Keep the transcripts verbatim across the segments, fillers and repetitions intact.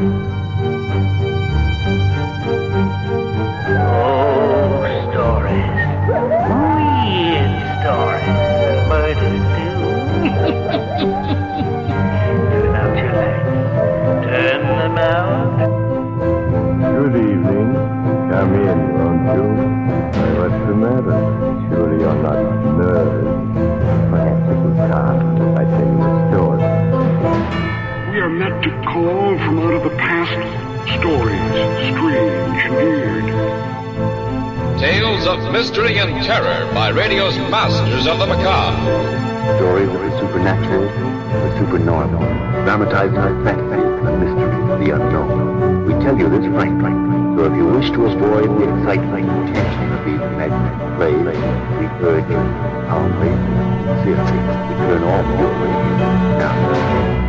Mystery and terror by radio's masters of the macabre. Stories of the supernatural, the supernormal, dramatized in fantasy, the mystery, the unknown. We tell you this frankly, so if you wish to avoid the excitement and tension of these imaginary plays, we urge you calmly, sincerely, to turn off your radio now.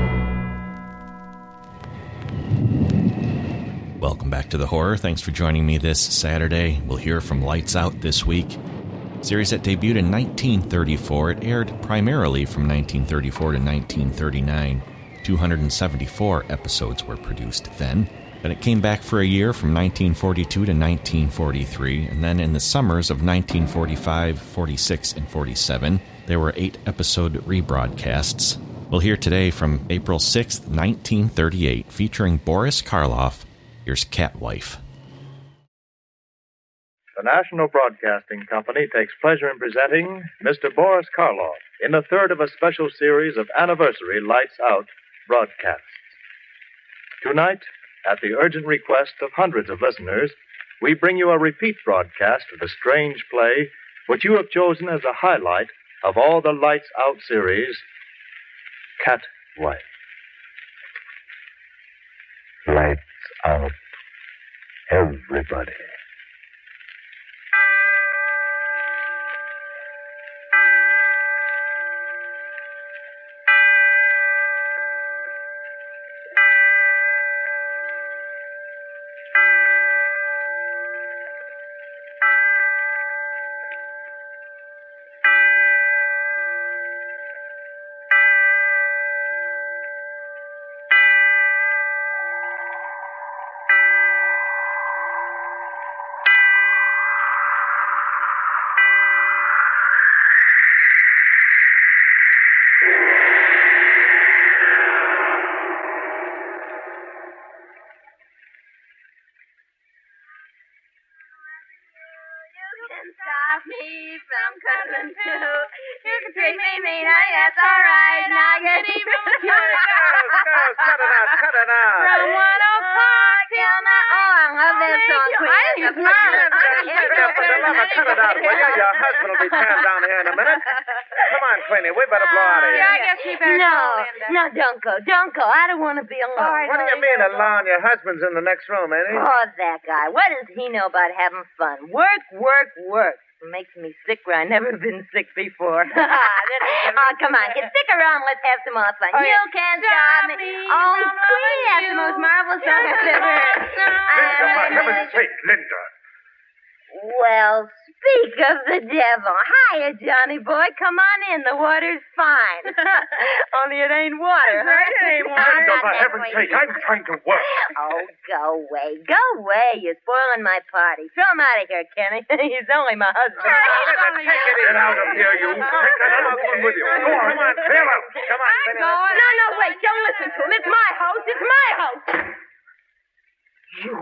Welcome back to The Horror. Thanks for joining me this Saturday. We'll hear from Lights Out this week. A series that debuted in nineteen thirty-four. It aired primarily from nineteen thirty-four to nineteen thirty-nine. two hundred seventy-four episodes were produced then. Then it came back for a year from nineteen forty-two to nineteen forty-three. And then in the summers of nineteen forty-five, forty-six, and forty-seven, there were eight episode rebroadcasts. We'll hear today from April sixth, nineteen thirty-eight, featuring Boris Karloff. Here's Catwife. The National Broadcasting Company takes pleasure in presenting Mister Boris Karloff in the third of a special series of anniversary Lights Out broadcasts. Tonight, at the urgent request of hundreds of listeners, we bring you a repeat broadcast of the strange play which you have chosen as a highlight of all the Lights Out series, Catwife. Lights out, everybody. Me from cousin too. You can treat me mean, honey, that's all right. Now get even from the Girls, girls, cut it out, cut it out. From one o'clock till now. Oh, I love that song, Queen. I just love it. Linda, for the love of cut it out, will you? Your husband will be turned down here in a minute. Come on, Queenie, we better blow out of here. Yeah, I guess we better No, go, Linda. no, don't go, don't go. I don't want to be alone. All right, What do you mean alone? Your husband's in the next room, ain't he? Oh, that guy. What does he know about having fun? Work, work, work. It makes me sick where I've never been sick before. Oh, come on. Get stick around. Let's have some more fun. Oh, you yeah. can't stop me. Oh, Queenie, that's the most marvelous song I've ever heard. Linda, for heaven's sake, Linda. Well, speak of the devil. Hiya, Johnny boy. Come on in. The water's fine. Only it ain't water, huh? Right, it ain't water. Linda, Not for that heaven's way. sake, I'm trying to work. Oh, go away. Go away. You're spoiling my party. Throw him out of here, Kenny. He's only my husband. Linda, take it Get out of here, you. Take that other woman with you. Go on, come on, clear out. Come on, I'm Penny. going. No, no, wait. Don't listen to him. It's my house. It's my house. You.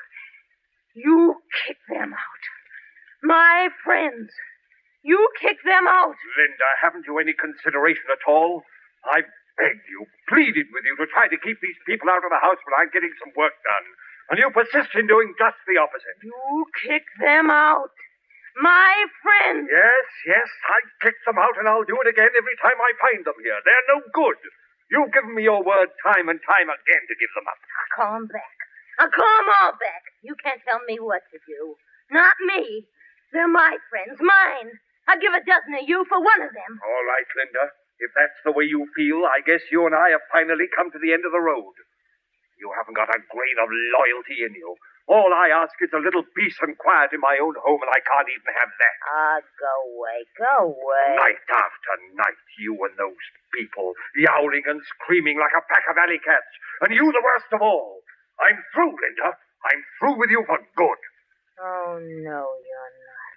You kick them out. My friends. You kick them out. Linda, haven't you any consideration at all? I begged you, pleaded with you to try to keep these people out of the house when I'm getting some work done. And you persist in doing just the opposite. You kick them out. My friends. Yes, yes, I kicked them out, and I'll do it again every time I find them here. They're no good. You've given me your word time and time again to give them up. I'll call them back. I'll call them all back. You can't tell me what to do. Not me. They're my friends, mine. I'll give a dozen of you for one of them. All right, Linda. If that's the way you feel, I guess you and I have finally come to the end of the road. You haven't got a grain of loyalty in you. All I ask is a little peace and quiet in my own home, and I can't even have that. Ah, go away. Go away. Night after night, you and those people, yowling and screaming like a pack of alley cats. And you the worst of all. I'm through, Linda. I'm through with you for good. Oh, no, you're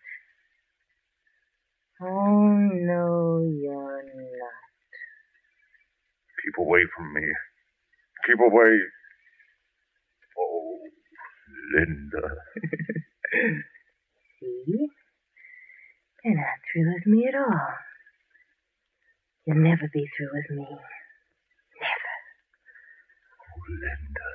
not. Oh, no, you're not. Keep away from me. Keep away. Oh, Linda. See? You're not through with me at all. You'll never be through with me. Never. Oh, Linda.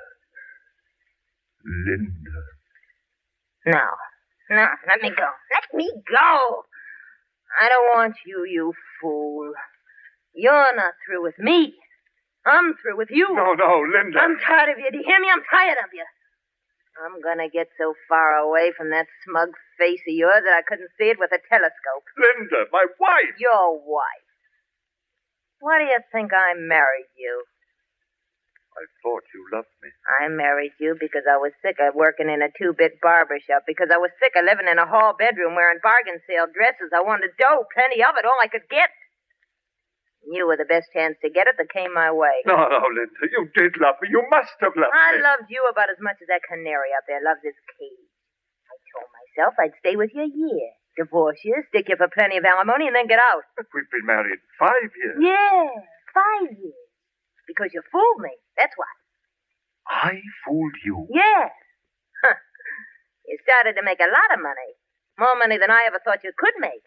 Linda. No. No, let me go. Let me go. I don't want you, you fool. You're not through with me. I'm through with you. No, no, Linda. I'm tired of you. Do you hear me? I'm tired of you. I'm gonna get so far away from that smug face of yours that I couldn't see it with a telescope. Linda, my wife. Your wife. Why do you think I married you? I thought you loved me. I married you because I was sick of working in a two-bit barber shop, because I was sick of living in a hall bedroom wearing bargain sale dresses. I wanted dough, plenty of it, all I could get. You were the best chance to get it that came my way. No, no, Linda, you did love me. You must have loved I me. loved you about as much as that canary up there loves his cage. I told myself I'd stay with you a year, divorce you, stick you for plenty of alimony, and then get out. We've been married five years. Yeah, five years. Because you fooled me. That's why. I fooled you. Yeah. Huh. You started to make a lot of money. More money than I ever thought you could make.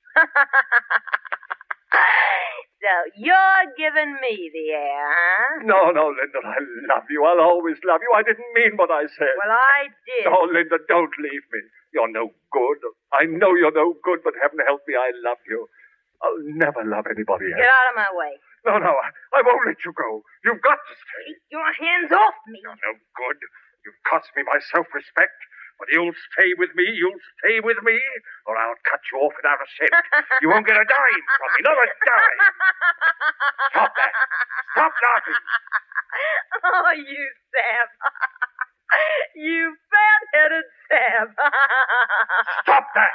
So you're giving me the air, huh? No, no, Linda, I love you. I'll always love you. I didn't mean what I said. Well, I did. No, Linda, don't leave me. You're no good. I know you're no good, but heaven help me, I love you. I'll never love anybody else. Get out of my way. No, no, I, I won't let you go. You've got to stay. Take your hands off me. You're no good. You've cost me my self-respect. But you'll stay with me. You'll stay with me, or I'll cut you off without a cent. You won't get a dime from me. Not a dime. Stop that. Stop laughing. Oh, you Sam. You fat-headed Sam. Stop that.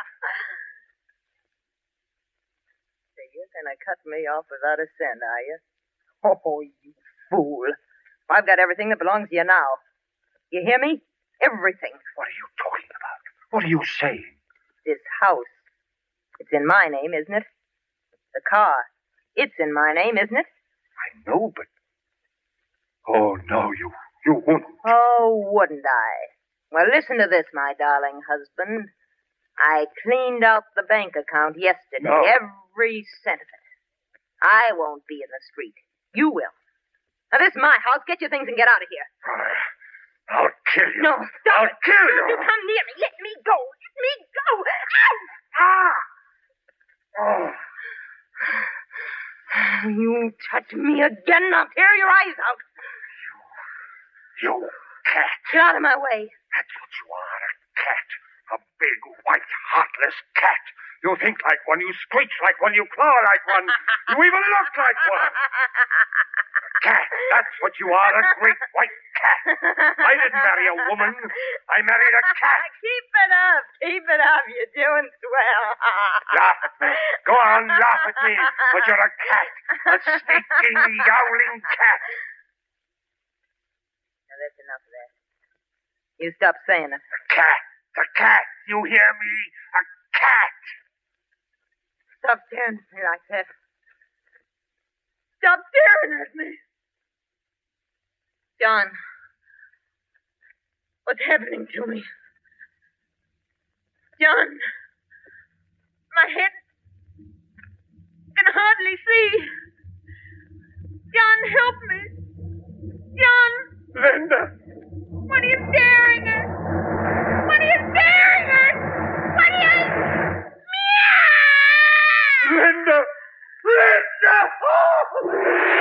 So you're going to cut me off without a cent, are you? Oh, you fool. I've got everything that belongs to you now. You hear me? Everything. What are you talking about? What are you saying? This house. It's in my name, isn't it? The car. It's in my name, isn't it? I know, but... Oh, no, you, you wouldn't. Oh, wouldn't I? Well, listen to this, my darling husband. I cleaned out the bank account yesterday. No. Every cent of it. I won't be in the street. You will. Now, this is my house. Get your things and get out of here. Uh, I'll kill you. No, stop I'll it. kill Don't you. you come near me. Let me go. Let me go. Ow! Ah! Oh. You touch me again, I'll tear your eyes out. You cat. Get out of my way. That's what you are, a cat. A big, white, heartless cat. You think like one, you screech like one, you claw like one. You even look like one. A cat. That's what you are, a great white cat. I didn't marry a woman. I married a cat. Keep it up. Keep it up. You're doing swell. Laugh at me. Go on, laugh at me. But you're a cat. A sneaking, yowling cat. Now, that's enough of that. You stop saying it. A cat. A cat. You hear me? A cat. Stop staring at me like that. Stop staring at me. John, what's happening to me? John, my head can hardly see. John, help me. John. Linda. What are you staring at? What are you staring at? What are you... Meow! Linda. Linda. Oh!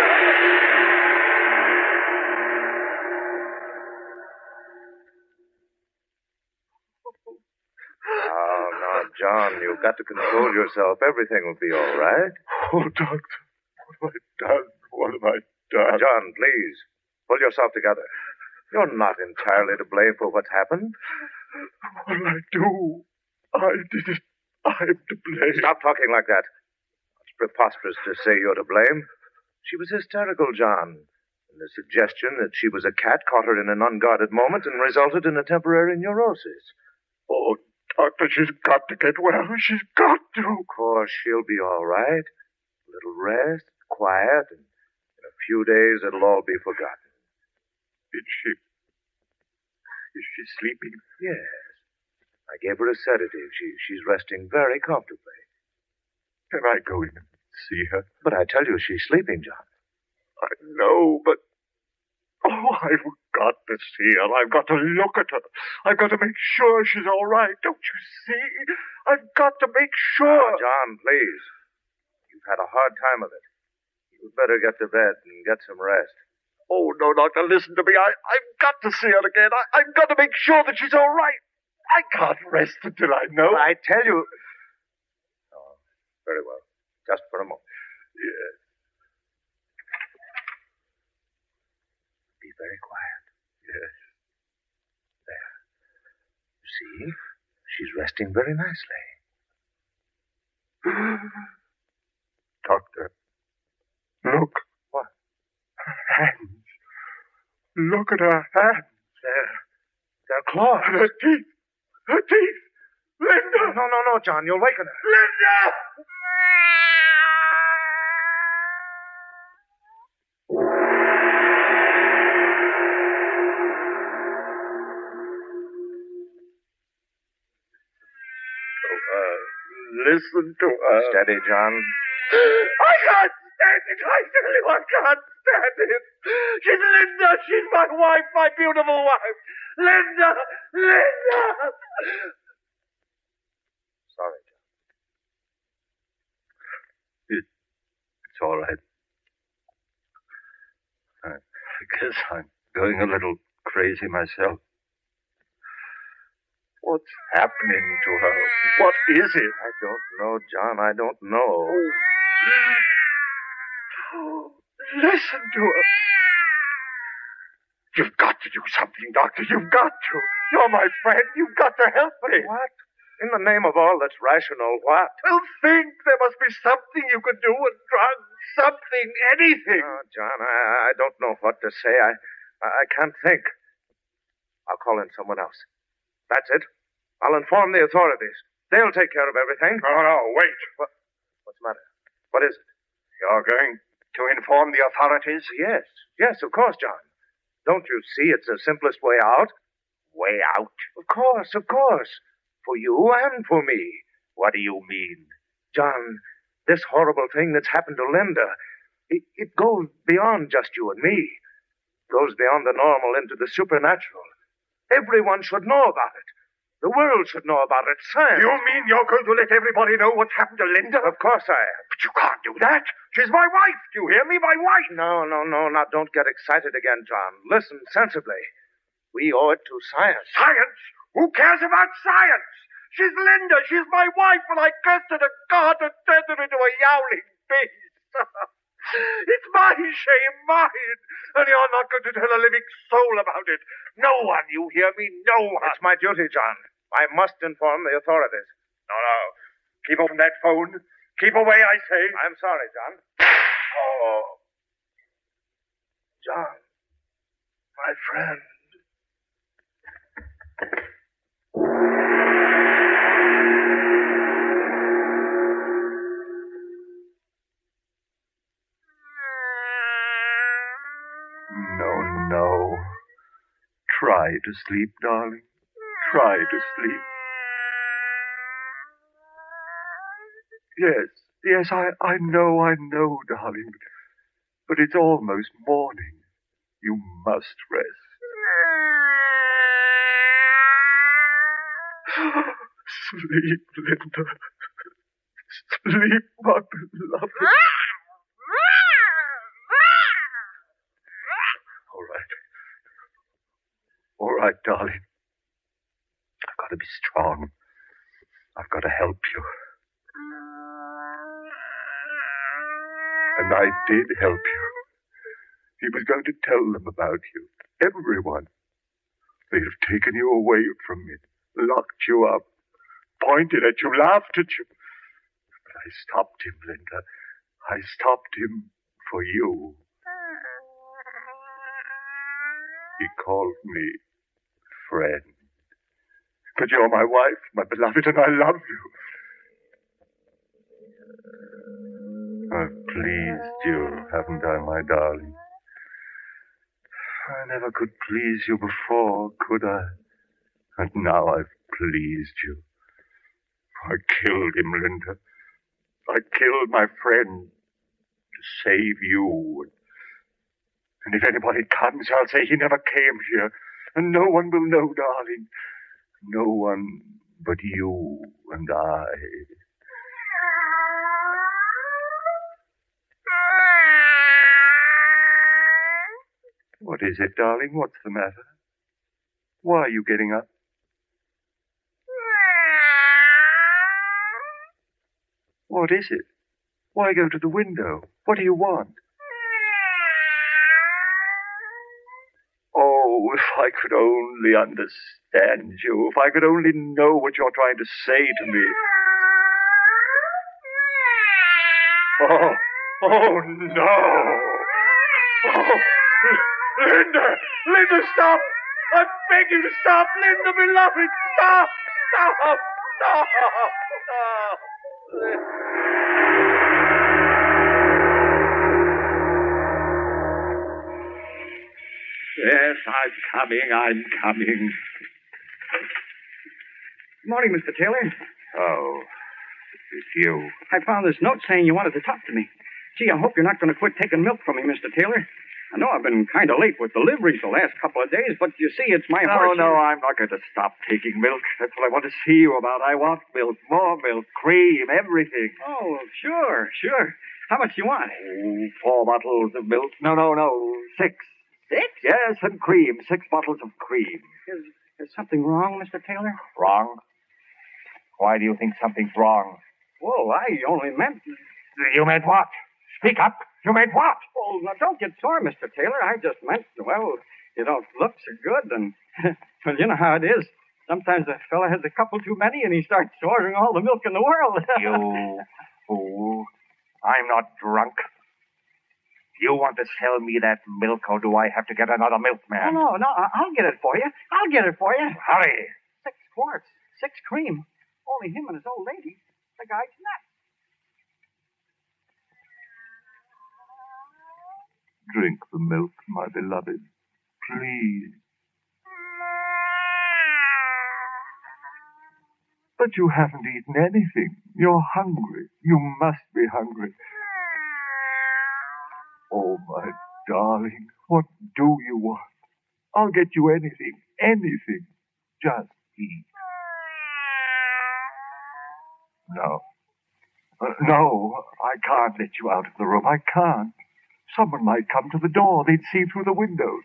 Now, now, John, you've got to control yourself. Everything will be all right. Oh, doctor. What have I done? What have I done? John, please, pull yourself together. You're not entirely to blame for what's happened. What did I do? I did it. I'm to blame. Stop talking like that. It's preposterous to say you're to blame. She was hysterical, John. And the suggestion that she was a cat caught her in an unguarded moment and resulted in a temporary neurosis. Oh, Doctor, she's got to get well. She's got to. Of course, she'll be all right. A little rest, quiet, and in a few days it'll all be forgotten. Is she... Is she sleeping? Yes. I gave her a sedative. She, she's resting very comfortably. Can I go in and see her? But I tell you, she's sleeping, John. I know, but... Oh, I've got to see her. I've got to look at her. I've got to make sure she's all right. Don't you see? I've got to make sure. Now, John, please. You've had a hard time of it. You'd better get to bed and get some rest. Oh, no, Doctor, listen to me. I, I've got to see her again. I, I've got to make sure that she's all right. I can't rest until I know. I tell you... Oh, very well. Just for a moment. Yes. Be very quiet. Yes. There. You see? She's resting very nicely. Doctor, look. What? Her hands. Look at her hands. They're, they're claws. Her teeth. Her teeth. Linda! No, no, no, John. You'll waken her. Linda! Listen to her. Steady, John. I can't stand it. I tell you, I can't stand it. She's Linda. She's my wife, my beautiful wife. Linda! Linda! Sorry, John. It, it's all right. I, I guess I'm going a little crazy myself. What's happening to her? What is it? I don't know, John. I don't know. Oh, listen to her. You've got to do something, Doctor. You've got to. You're my friend. You've got to help me. What? In the name of all that's rational, what? Well, think. There must be something you could do. A drug. Something. Anything. Oh, John, I, I don't know what to say. I, I can't think. I'll call in someone else. That's it. I'll inform the authorities. They'll take care of everything. No, no, wait. What, what's the matter? What is it? You're going to inform the authorities? Yes. Yes, of course, John. Don't you see it's the simplest way out? Way out? Of course, of course. For you and for me. What do you mean? John, this horrible thing that's happened to Linda, it, it goes beyond just you and me. It goes beyond the normal into the supernatural. Everyone should know about it. The world should know about it. Science. You mean you're going to let everybody know what's happened to Linda? Of course I am. But you can't do that. She's my wife. Do you hear me? My wife. No, no, no. Now, don't get excited again, John. Listen sensibly. We owe it to science. Science? Who cares about science? She's Linda. She's my wife, and I cursed her to God and turned her into a yowling beast. It's my shame, mine. And you're not going to tell a living soul about it. No one, you hear me? No one. It's my duty, John. I must inform the authorities. No, no. Keep off from that phone. Keep away, I say. I'm sorry, John. Oh. John, my friend. No, no. Try to sleep, darling. Try to sleep. Yes, yes, I, I know, I know, darling. But it's almost morning. You must rest. Sleep, Linda. Sleep, my beloved. All right. All right, darling. I've got to be strong. I've got to help you. And I did help you. He was going to tell them about you. Everyone. They have taken you away from me, locked you up, pointed at you, laughed at you. But I stopped him, Linda. I stopped him for you. He called me friend. But you're my wife, my beloved, and I love you. I've pleased you, haven't I, my darling? I never could please you before, could I? And now I've pleased you. I killed him, Linda. I killed my friend to save you. And if anybody comes, I'll say he never came here. And no one will know, darling. No one but you and I. What is it, darling? What's the matter? Why are you getting up? What is it? Why go to the window? What do you want? Oh, if I could only understand you. If I could only know what you're trying to say to me. Oh, oh, no. Oh, Linda! Linda, stop! I beg you to stop! Linda, beloved, stop! Stop! Stop! Stop! Yes, I'm coming, I'm coming. Good morning, Mister Taylor. Oh, it's you. I found this note saying you wanted to talk to me. Gee, I hope you're not going to quit taking milk from me, Mister Taylor. I know I've been kind of late with deliveries the last couple of days, but you see, it's my No, horse. no, I'm not going to stop taking milk. That's what I want to see you about. I want milk, more milk, cream, everything. Oh, sure, sure. How much do you want? Oh, four bottles of milk. No, no, no, six. Six? Yes, and cream. Six bottles of cream. Is, is something wrong, Mister Taylor? Wrong? Why do you think something's wrong? Well, I only meant... You meant what? Speak up. You meant what? Oh, now don't get sore, Mister Taylor. I just meant, well, you don't look so good, and, well, you know how it is. Sometimes a fella has a couple too many, and he starts ordering all the milk in the world. You fool. I'm not drunk. You want to sell me that milk, or do I have to get another milkman? No, no, no. I'll get it for you. I'll get it for you. Hurry. Six quarts. Six cream. Only him and his old lady. The guy's nuts. Drink the milk, my beloved. Please. But you haven't eaten anything. You're hungry. You must be hungry. Oh, my darling, what do you want? I'll get you anything, anything. Just eat. No. Uh, no, I can't let you out of the room. I can't. Someone might come to the door. They'd see through the windows.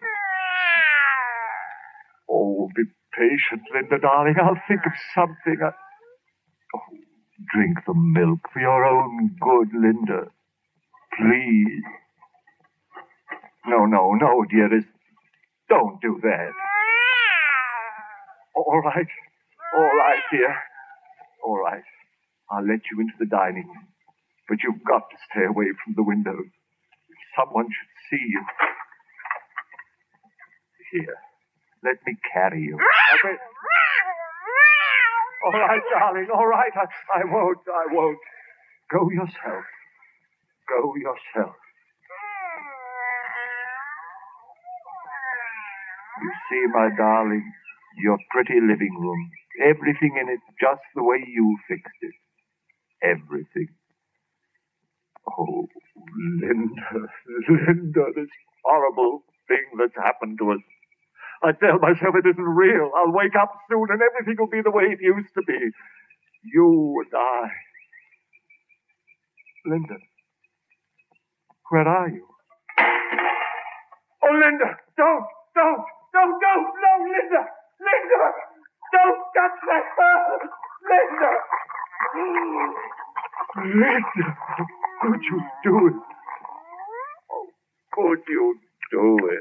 Oh, be patient, Linda, darling. I'll think of something. I... Oh, drink the milk for your own good, Linda. Please. No, no, no, dearest. Don't do that. All right. All right, dear. All right. I'll let you into the dining room. But you've got to stay away from the windows. Someone should see you. Here, let me carry you. Okay. All right, darling, all right. I, I won't, I won't. Go yourself. Go yourself. You see, my darling, your pretty living room. Everything in it just the way you fixed it. Everything. Oh, Linda, Linda, this horrible thing that's happened to us. I tell myself it isn't real. I'll wake up soon and everything will be the way it used to be. You and I. Linda, where are you? Oh, Linda, don't, don't, don't, don't, no, Linda, Linda, don't touch that bird, Linda. Linda, how could you do it? How could you do it?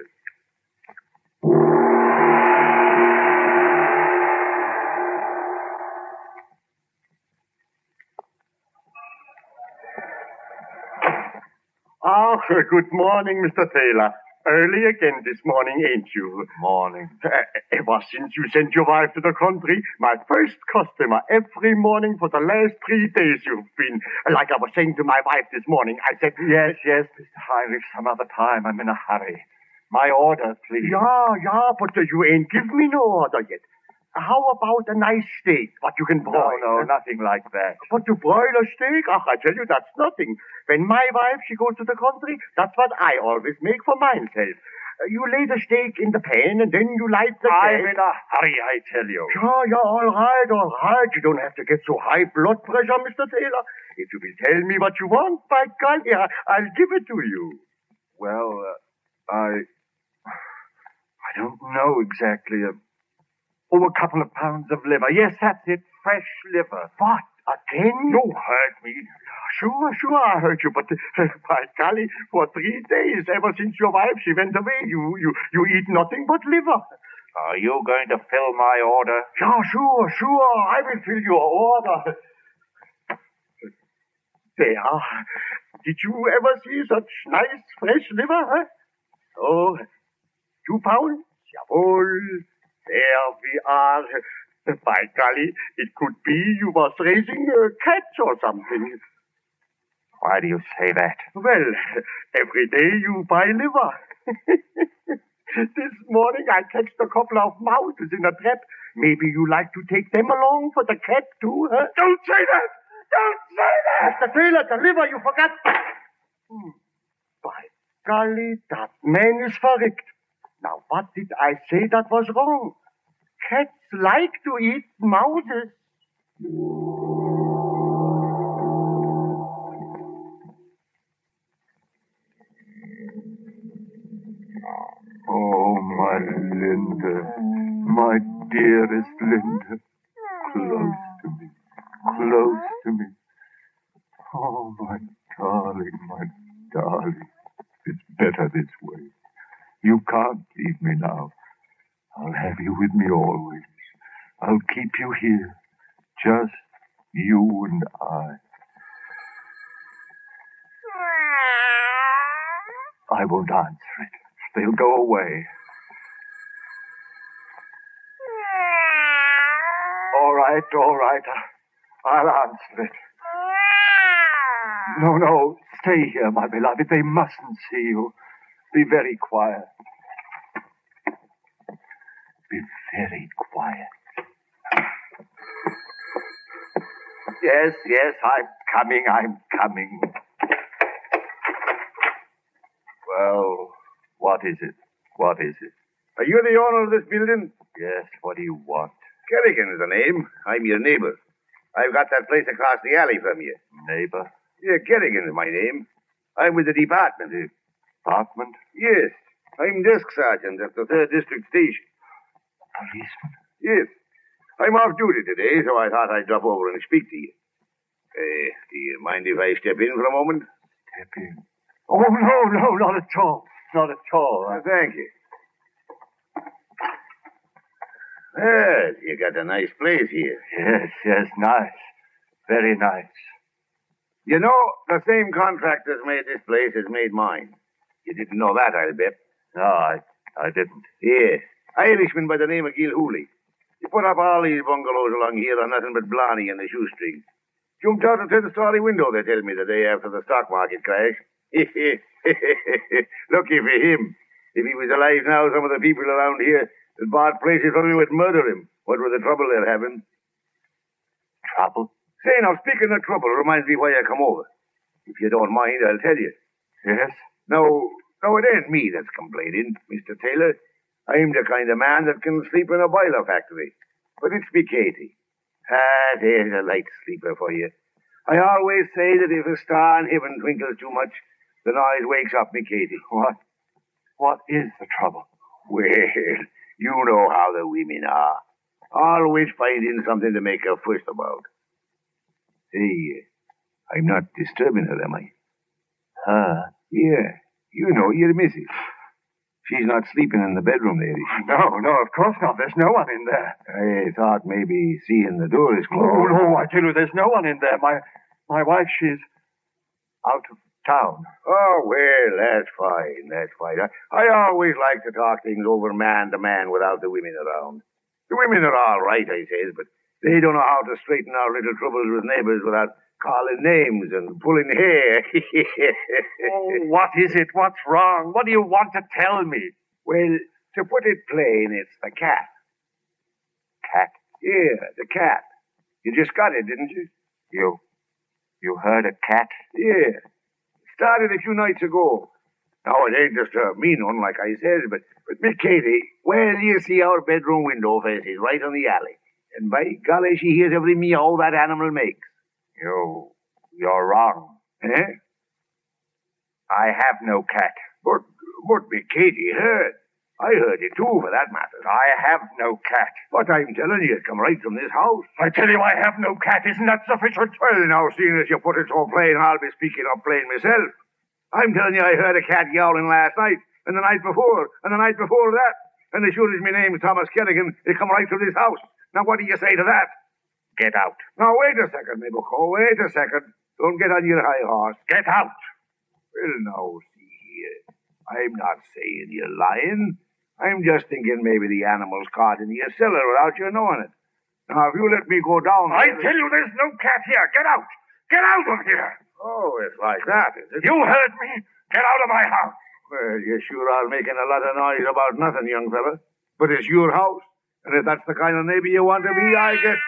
Oh, good morning, Mister Taylor. early again this morning, ain't you? Morning. Uh, ever since you sent your wife to the country, my first customer every morning for the last three days you've been. Like I was saying to my wife this morning, I said... Yes, yes, Mister Heinrich, some other time. I'm in a hurry. My order, please. Yeah, yeah, but uh, you ain't give me no order yet. How about a nice steak, what you can broil? No, no, nothing like that. But to broil a steak? Ach, I tell you, that's nothing. When my wife, she goes to the country, that's what I always make for myself. Uh, you lay the steak in the pan, and then you light the I'm gas. in a hurry, I tell you. Yeah, yeah, all right, all right. You don't have to get so high blood pressure, Mister Taylor. If you will tell me what you want, by golly, I- I'll give it to you. Well, uh, I... I don't know exactly. Uh, oh, a couple of pounds of liver. Yes, that's it. Fresh liver. What? Again? You heard me. Sure, sure, I heard you, but uh, by golly, for three days, ever since your wife, she went away, you, you, you eat nothing but liver. Are you going to fill my order? Yeah, sure, sure, I will fill your order. There. Did you ever see such nice, fresh liver, huh? Oh, two pounds? Jawohl. There we are. By golly, it could be you was raising uh, cats or something. Why do you say that? Well, every day you buy liver. This morning I catched a couple of mouses in a trap. Maybe you like to take them along for the cat too, huh? Don't say that! Don't say that! Mister Taylor, the liver, you forgot. Hmm. By golly, that man is verrückt. Now, what did I say that was wrong? Cats like to eat mouses. Oh, my Linda, my dearest Linda, close to me, close to me. Oh, my darling, my darling, it's better this way. You can't leave me now. I'll have you with me always. I'll keep you here, just you and I. I won't answer it. They'll go away. All right, all right. I'll answer it. No, no, stay here, my beloved. They mustn't see you. Be very quiet. Be very quiet. Yes, yes, I'm coming, I'm coming. Well, what is it? What is it? Are you the owner of this building? Yes, what do you want? Kerrigan is the name. I'm your neighbor. I've got that place across the alley from you. Neighbor? Yeah, Kerrigan is my name. I'm with the department. Department? Yes. I'm desk sergeant at the third District Station. Policeman? Yes. I'm off duty today, so I thought I'd drop over and speak to you. Uh, do you mind if I step in for a moment? Step in? Oh, no, no, not at all. Not at all. Uh, thank you. Well, you got a nice place here. Yes, yes, nice. Very nice. You know, the same contractors made this place as made mine. You didn't know that, I'll bet. No, I, I didn't. Yes. Irishman by the name of Gilhooly. He put up all these bungalows along here on nothing but blarney and the shoestring. Jumped out a ten-story window, they tell me, the day after the stock market crash. Lucky for him. If he was alive now, some of the people around here that bought places from him would murder him. What with the trouble they're having? Trouble? Say, now, speaking of trouble, reminds me why I come over. If you don't mind, I'll tell you. Yes? No, no, it ain't me that's complaining, Mister Taylor. I'm the kind of man that can sleep in a boiler factory. But it's me Katie. Ah, there's a light sleeper for you. I always say that if a star in heaven twinkles too much, the noise wakes up me Katie. What? What is the trouble? Well, you know how the women are. Always finding something to make a fuss about. Hey, I'm not disturbing her, am I? Her? Yeah. You know, your missus. She's not sleeping in the bedroom there, is she? No, no, of course not. There's no one in there. I thought maybe seeing the door is closed. No, no, I tell you, there's no one in there. My my wife, she's out of town. Oh, well, that's fine, that's fine. I, I always like to talk things over man to man without the women around. The women are all right, I says, but they don't know how to straighten our little troubles with neighbors without calling names and pulling hair. Oh, what is it? What's wrong? What do you want to tell me? Well, to put it plain, it's the cat. Cat? Yeah, the cat. You just got it, didn't you? You, you heard a cat? Yeah. Started a few nights ago. Now, it ain't just a mean one, like I said, but, but Miss Katie, well, you see our bedroom window faces right on the alley. And by golly, she hears every meow that animal makes. You, you're wrong. Eh? I have no cat. But, but Miss Katie heard. I heard it too, for that matter. I have no cat. But I'm telling you, it come right from this house. I tell you I have no cat. Isn't that sufficient? Well, now, seeing as you put it so plain, I'll be speaking up plain myself. I'm telling you, I heard a cat yowling last night, and the night before, and the night before that. And as sure as my name's Thomas Kerrigan, it come right from this house. Now, what do you say to that? Get out. Now, wait a second, my bucko. Wait a second. Don't get on your high horse. Get out. Well, now, see here. I'm not saying you're lying. I'm just thinking maybe the animal's caught in your cellar without you knowing it. Now, if you let me go down... I tell you there's no cat here. Get out. Get out of here. Oh, it's like that, is it? You heard me. Get out of my house. Well, you sure are making a lot of noise about nothing, young fella. But it's your house. And if that's the kind of neighbor you want to be, I guess...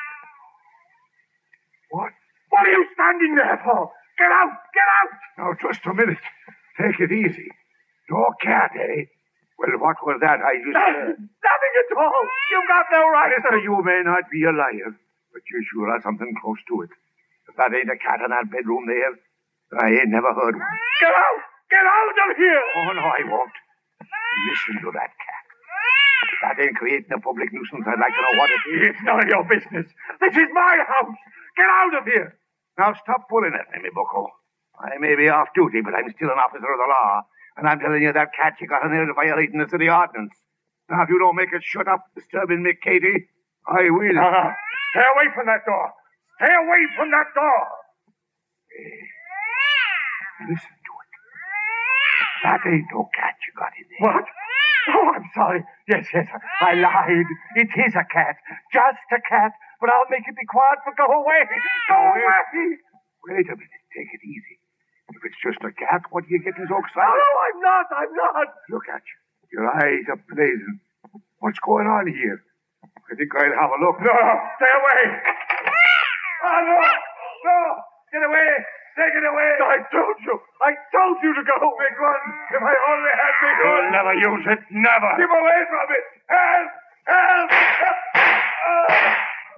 What? What are you standing there for? Get out. Get out. Now, just a minute. Take it easy. No cat, eh? Well, what was that I just heard? Nothing at all. You've got no right. Listen, you may not be a liar, but you sure are something close to it. If that ain't a cat in that bedroom there, I ain't never heard one. Get out! Get out of here! Oh, no, I won't. Listen to that cat. If that ain't creating a public nuisance, I'd like to know what it is. It's none of your business. This is my house. Get out of here. Now, stop pulling at me, bucko. I may be off duty, but I'm still an officer of the law. And I'm telling you, that cat you got in there is violating the city ordinance. Now, if you don't make it shut up disturbing Mick Katie, I will. Uh, stay away from that door. Stay away from that door. Hey, listen to it. That ain't no cat you got in there. What? Oh, I'm sorry. Yes, yes, I lied. It is a cat. Just a cat. But I'll make it be quiet, but go away. Go Wait. away. Wait a minute. Take it easy. If it's just a cat, what are you getting so excited? No, no, I'm not. I'm not. Look at you. Your eyes are blazing. What's going on here? I think I'll have a look. No, stay away. Oh, no. No. Get away. Take it away. I told you. I told you to go. Big one. If I only had big one. You'll never use it. Never. Keep away from it. Help. Help. Help. Oh.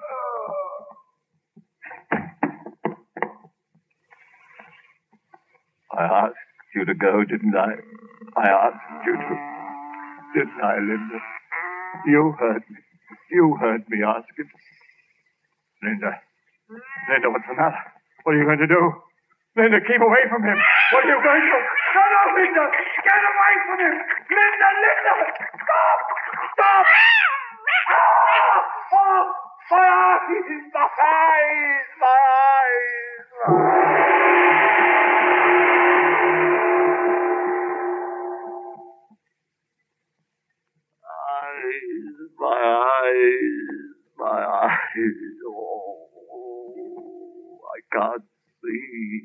I asked you to go, didn't I? I asked you to. Didn't I, Linda? You heard me. You heard me ask it. Linda. Linda, what's the matter? What are you going to do? Linda, keep away from him. What are you going to do? No, no, Linda. Get away from him. Linda, Linda. Stop. Stop. Oh, oh, my eyes. My eyes. My eyes. My eyes. My eyes, my eyes, oh, I can't see.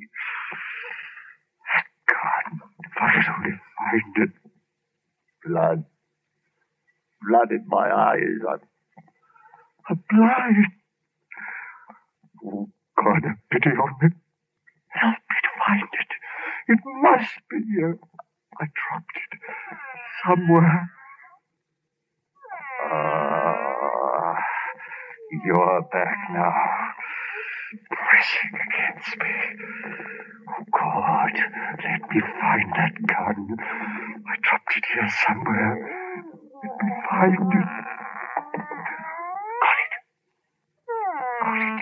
God, if I could only find it. Blood, blood in my eyes, I'm, I'm blind. Oh, God, have pity on me. Help me to find it. It must be here. I dropped it somewhere. Ah, you're back now, pressing against me. Oh, God, let me find that gun. I dropped it here somewhere. Let me find it. Got it. Got it.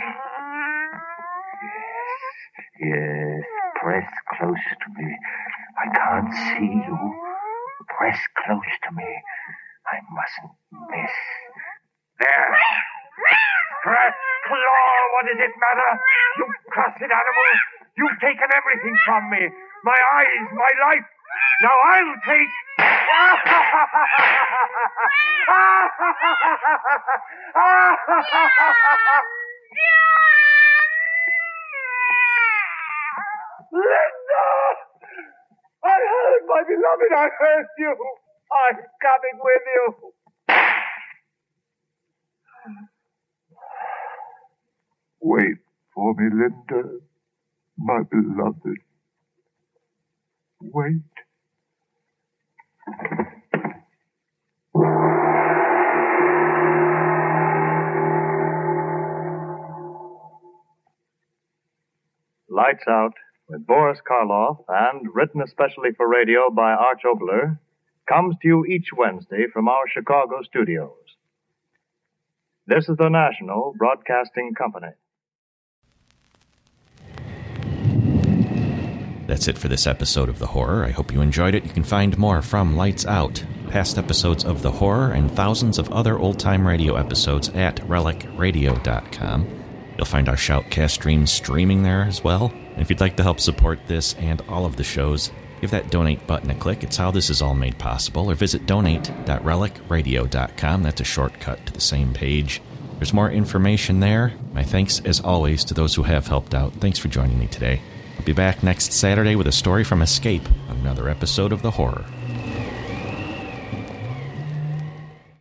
Yes, yes, press close to me. I can't see you. Press close to me. I mustn't miss. There. Scratch, claw, what does it matter? You cursed animal. You've taken everything from me. my eyes, my life. Now I'll take... Linda! I heard, my beloved, I heard you. I'm coming with you. Wait for me, Linda, my beloved. Wait. Lights Out, with Boris Karloff and written especially for radio by Arch Oboler, comes to you each Wednesday from our Chicago studios. This is the National Broadcasting Company. That's it for this episode of The Horror. I hope you enjoyed it. You can find more from Lights Out, past episodes of The Horror, and thousands of other old-time radio episodes at relic radio dot com. You'll find our Shoutcast streams streaming there as well. And if you'd like to help support this and all of the shows, give that donate button a click. It's how this is all made possible. Or visit donate dot relic radio dot com. That's a shortcut to the same page. There's more information there. My thanks, as always, to those who have helped out. Thanks for joining me today. I'll be back next Saturday with a story from Escape on another episode of The Horror.